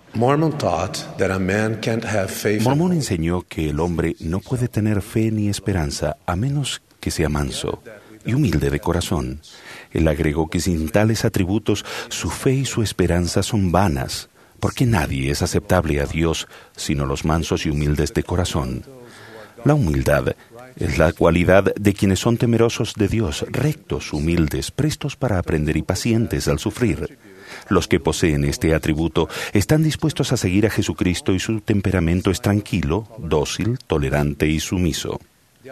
Mormón enseñó que el hombre no puede tener fe ni esperanza a menos que sea manso y humilde de corazón. Él agregó que sin tales atributos su fe y su esperanza son vanas, porque nadie es aceptable a Dios sino los mansos y humildes de corazón. La humildad es la cualidad de quienes son temerosos de Dios, rectos, humildes, prestos para aprender y pacientes al sufrir. Los que poseen este atributo están dispuestos a seguir a Jesucristo y su temperamento es tranquilo, dócil, tolerante y sumiso.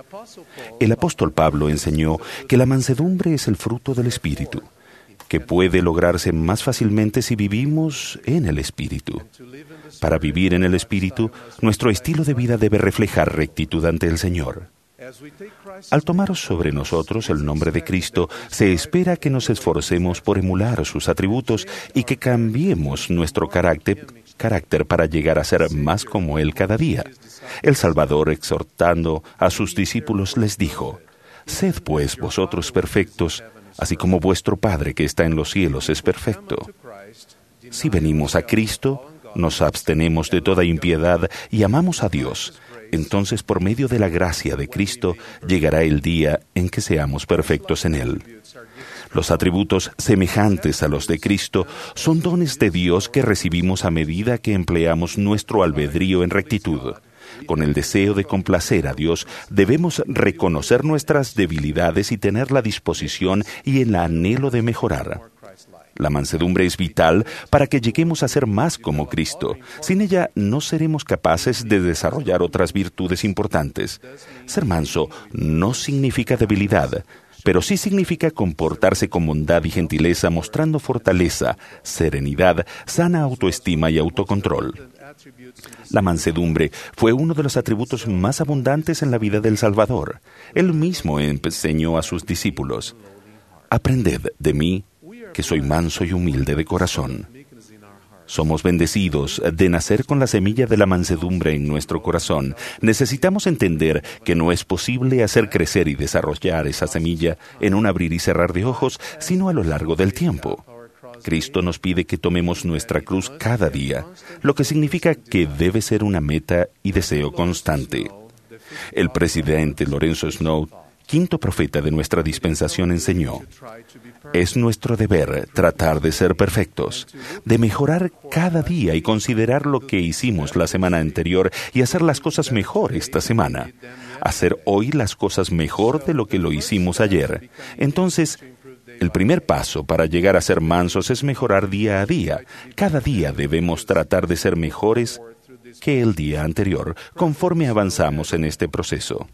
El apóstol Pablo enseñó que la mansedumbre es el fruto del Espíritu, que puede lograrse más fácilmente si vivimos en el Espíritu. Para vivir en el Espíritu, nuestro estilo de vida debe reflejar rectitud ante el Señor. Al tomar sobre nosotros el nombre de Cristo, se espera que nos esforcemos por emular sus atributos y que cambiemos nuestro carácter para llegar a ser más como Él cada día. El Salvador, exhortando a sus discípulos, les dijo: «Sed pues vosotros perfectos, así como vuestro Padre que está en los cielos es perfecto». Si venimos a Cristo, nos abstenemos de toda impiedad y amamos a Dios. Entonces, por medio de la gracia de Cristo, llegará el día en que seamos perfectos en Él. Los atributos semejantes a los de Cristo son dones de Dios que recibimos a medida que empleamos nuestro albedrío en rectitud. Con el deseo de complacer a Dios, debemos reconocer nuestras debilidades y tener la disposición y el anhelo de mejorar. La mansedumbre es vital para que lleguemos a ser más como Cristo. Sin ella no seremos capaces de desarrollar otras virtudes importantes. Ser manso no significa debilidad, pero sí significa comportarse con bondad y gentileza, mostrando fortaleza, serenidad, sana autoestima y autocontrol. La mansedumbre fue uno de los atributos más abundantes en la vida del Salvador. Él mismo enseñó a sus discípulos: «Aprended de mí, que soy manso y humilde de corazón». Somos bendecidos de nacer con la semilla de la mansedumbre en nuestro corazón. Necesitamos entender que no es posible hacer crecer y desarrollar esa semilla en un abrir y cerrar de ojos, sino a lo largo del tiempo. Cristo nos pide que tomemos nuestra cruz cada día, lo que significa que debe ser una meta y deseo constante. El presidente Lorenzo Snow, quinto profeta de nuestra dispensación, enseñó: «Es nuestro deber tratar de ser perfectos, de mejorar cada día y considerar lo que hicimos la semana anterior y hacer las cosas mejor esta semana. Hacer hoy las cosas mejor de lo que lo hicimos ayer». Entonces, el primer paso para llegar a ser mansos es mejorar día a día. Cada día debemos tratar de ser mejores que el día anterior, conforme avanzamos en este proceso.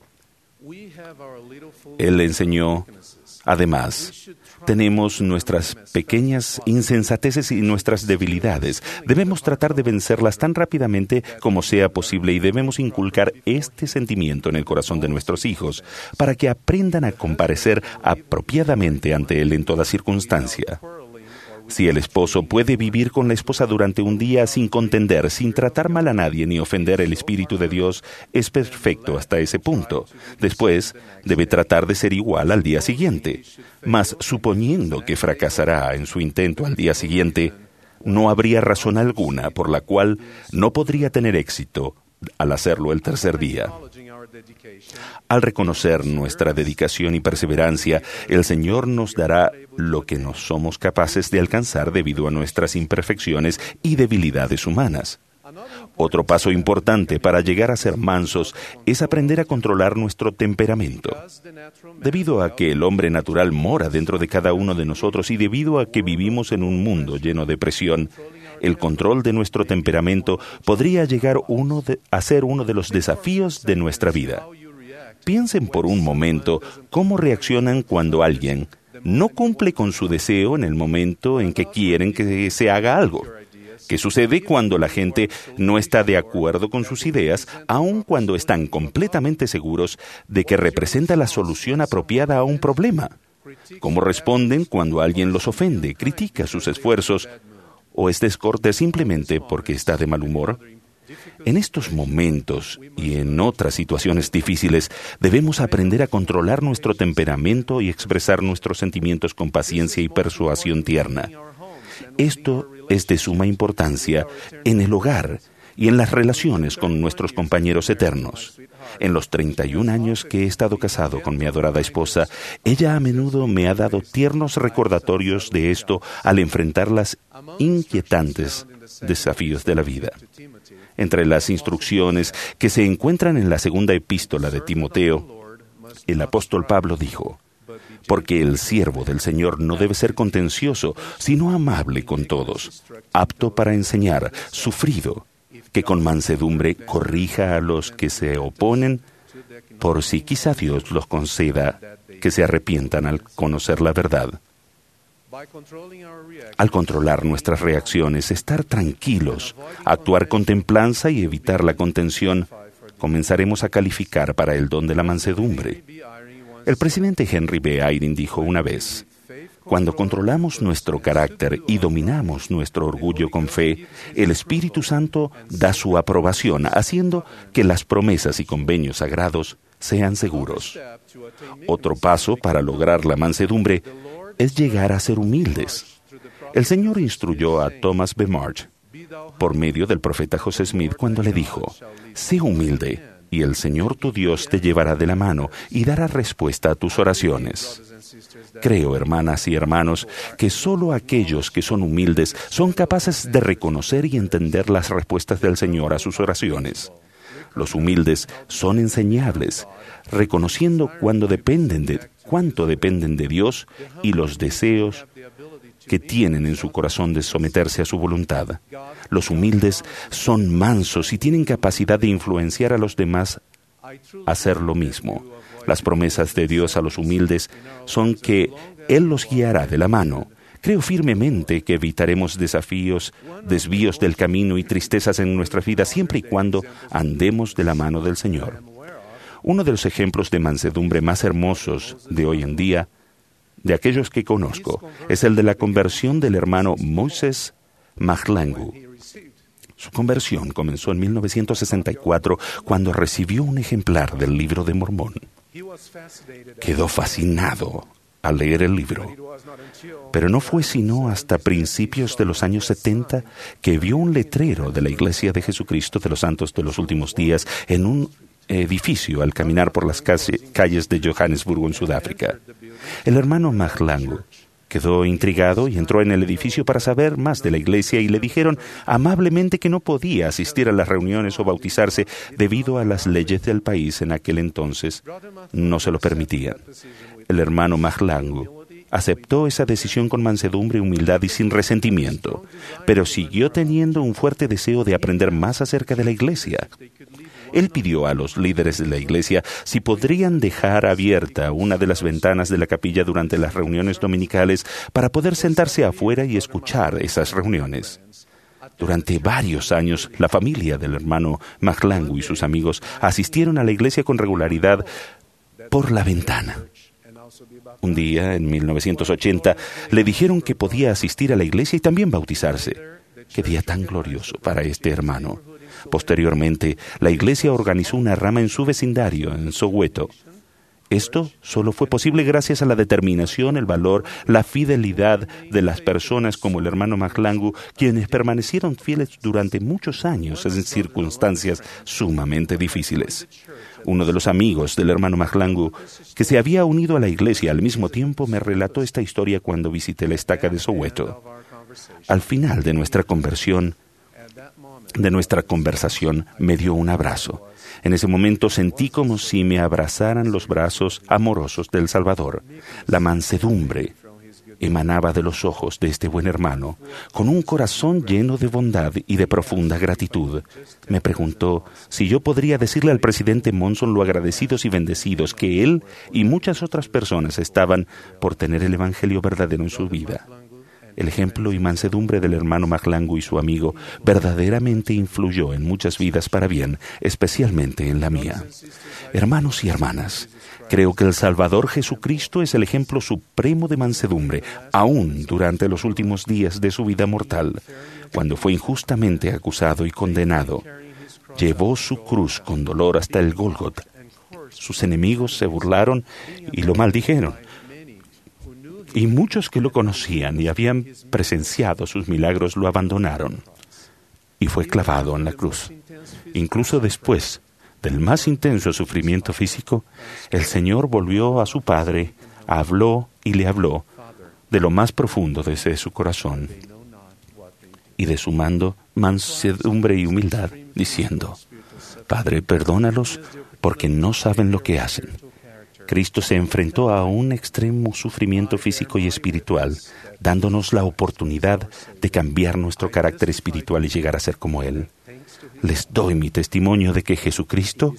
Él enseñó: «Además, tenemos nuestras pequeñas insensateces y nuestras debilidades. Debemos tratar de vencerlas tan rápidamente como sea posible y debemos inculcar este sentimiento en el corazón de nuestros hijos para que aprendan a comparecer apropiadamente ante Él en toda circunstancia». Si el esposo puede vivir con la esposa durante un día sin contender, sin tratar mal a nadie ni ofender el Espíritu de Dios, es perfecto hasta ese punto. Después, debe tratar de ser igual al día siguiente. Mas, suponiendo que fracasará en su intento al día siguiente, no habría razón alguna por la cual no podría tener éxito al hacerlo el tercer día. Al reconocer nuestra dedicación y perseverancia, el Señor nos dará lo que no somos capaces de alcanzar debido a nuestras imperfecciones y debilidades humanas. Otro paso importante para llegar a ser mansos es aprender a controlar nuestro temperamento. Debido a que el hombre natural mora dentro de cada uno de nosotros y debido a que vivimos en un mundo lleno de presión, el control de nuestro temperamento podría llegar a ser uno de los desafíos de nuestra vida. Piensen por un momento cómo reaccionan cuando alguien no cumple con su deseo en el momento en que quieren que se haga algo. ¿Qué sucede cuando la gente no está de acuerdo con sus ideas, aun cuando están completamente seguros de que representa la solución apropiada a un problema? ¿Cómo responden cuando alguien los ofende, critica sus esfuerzos o es descortés simplemente porque está de mal humor? En estos momentos y en otras situaciones difíciles, debemos aprender a controlar nuestro temperamento y expresar nuestros sentimientos con paciencia y persuasión tierna. Esto es de suma importancia en el hogar y en las relaciones con nuestros compañeros eternos. En los 31 años que he estado casado con mi adorada esposa, ella a menudo me ha dado tiernos recordatorios de esto al enfrentar las inquietantes desafíos de la vida. Entre las instrucciones que se encuentran en la segunda epístola de Timoteo, el apóstol Pablo dijo: porque el siervo del Señor no debe ser contencioso, sino amable con todos, apto para enseñar, sufrido, que con mansedumbre corrija a los que se oponen, por si quizá Dios los conceda que se arrepientan al conocer la verdad. Al controlar nuestras reacciones, estar tranquilos, actuar con templanza y evitar la contención, comenzaremos a calificar para el don de la mansedumbre. El presidente Henry B. Eyring dijo una vez: cuando controlamos nuestro carácter y dominamos nuestro orgullo con fe, el Espíritu Santo da su aprobación, haciendo que las promesas y convenios sagrados sean seguros. Otro paso para lograr la mansedumbre es llegar a ser humildes. El Señor instruyó a Thomas B. Marsh por medio del profeta José Smith cuando le dijo: sé humilde, y el Señor tu Dios te llevará de la mano y dará respuesta a tus oraciones. Creo, hermanas y hermanos, que solo aquellos que son humildes son capaces de reconocer y entender las respuestas del Señor a sus oraciones. Los humildes son enseñables, reconociendo cuánto dependen de Dios y los deseos que tienen en su corazón de someterse a su voluntad. Los humildes son mansos y tienen capacidad de influenciar a los demás a hacer lo mismo. Las promesas de Dios a los humildes son que Él los guiará de la mano. Creo firmemente que evitaremos desvíos del camino y tristezas en nuestras vidas siempre y cuando andemos de la mano del Señor. Uno de los ejemplos de mansedumbre más hermosos de hoy en día, de aquellos que conozco, es el de la conversión del hermano Moses Mahlangu. Su conversión comenzó en 1964 cuando recibió un ejemplar del Libro de Mormón. Quedó fascinado al leer el libro, pero no fue sino hasta principios de los años 70 que vio un letrero de la Iglesia de Jesucristo de los Santos de los Últimos Días en un edificio al caminar por las calles de Johannesburgo, en Sudáfrica. El hermano Mahlangu quedó intrigado y entró en el edificio para saber más de la iglesia, y le dijeron amablemente que no podía asistir a las reuniones o bautizarse debido a las leyes del país en aquel entonces. No se lo permitían. El hermano Mahlangu aceptó esa decisión con mansedumbre, humildad y sin resentimiento, pero siguió teniendo un fuerte deseo de aprender más acerca de la iglesia. Él pidió a los líderes de la iglesia si podrían dejar abierta una de las ventanas de la capilla durante las reuniones dominicales para poder sentarse afuera y escuchar esas reuniones. Durante varios años, la familia del hermano Mahlangu y sus amigos asistieron a la iglesia con regularidad por la ventana. Un día, en 1980, le dijeron que podía asistir a la iglesia y también bautizarse. ¡Qué día tan glorioso para este hermano! Posteriormente, la iglesia organizó una rama en su vecindario, en Soweto. Esto solo fue posible gracias a la determinación, el valor, la fidelidad de las personas como el hermano Mahlangu, quienes permanecieron fieles durante muchos años en circunstancias sumamente difíciles. Uno de los amigos del hermano Mahlangu, que se había unido a la iglesia al mismo tiempo, me relató esta historia cuando visité la estaca de Soweto. Al final de nuestra conversación, me dio un abrazo. En ese momento sentí como si me abrazaran los brazos amorosos del Salvador. La mansedumbre emanaba de los ojos de este buen hermano, con un corazón lleno de bondad y de profunda gratitud. Me preguntó si yo podría decirle al presidente Monson lo agradecidos y bendecidos que él y muchas otras personas estaban por tener el evangelio verdadero en su vida. El ejemplo y mansedumbre del hermano Mahlangu y su amigo verdaderamente influyó en muchas vidas para bien, especialmente en la mía. Hermanos y hermanas, creo que el Salvador Jesucristo es el ejemplo supremo de mansedumbre, aún durante los últimos días de su vida mortal, cuando fue injustamente acusado y condenado. Llevó su cruz con dolor hasta el Gólgota. Sus enemigos se burlaron y lo maldijeron. Y muchos que lo conocían y habían presenciado sus milagros lo abandonaron. Y fue clavado en la cruz. Incluso después del más intenso sufrimiento físico, el Señor volvió a su Padre, habló y le habló de lo más profundo desde su corazón y de su mansedumbre y humildad, diciendo: Padre, perdónalos porque no saben lo que hacen. Cristo se enfrentó a un extremo sufrimiento físico y espiritual, dándonos la oportunidad de cambiar nuestro carácter espiritual y llegar a ser como Él. Les doy mi testimonio de que Jesucristo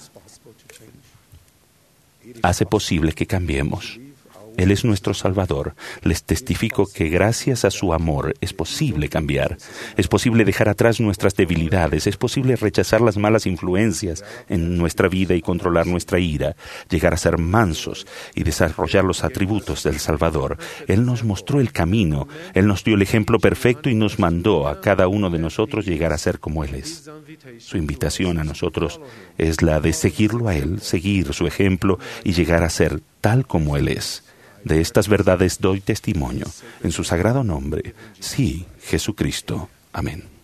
hace posible que cambiemos. Él es nuestro Salvador. Les testifico que gracias a su amor es posible cambiar. Es posible dejar atrás nuestras debilidades. Es posible rechazar las malas influencias en nuestra vida y controlar nuestra ira, llegar a ser mansos y desarrollar los atributos del Salvador. Él nos mostró el camino. Él nos dio el ejemplo perfecto y nos mandó a cada uno de nosotros llegar a ser como Él es. Su invitación a nosotros es la de seguirlo a Él, seguir su ejemplo y llegar a ser tal como Él es. De estas verdades doy testimonio. En su sagrado nombre, sí, Jesucristo. Amén.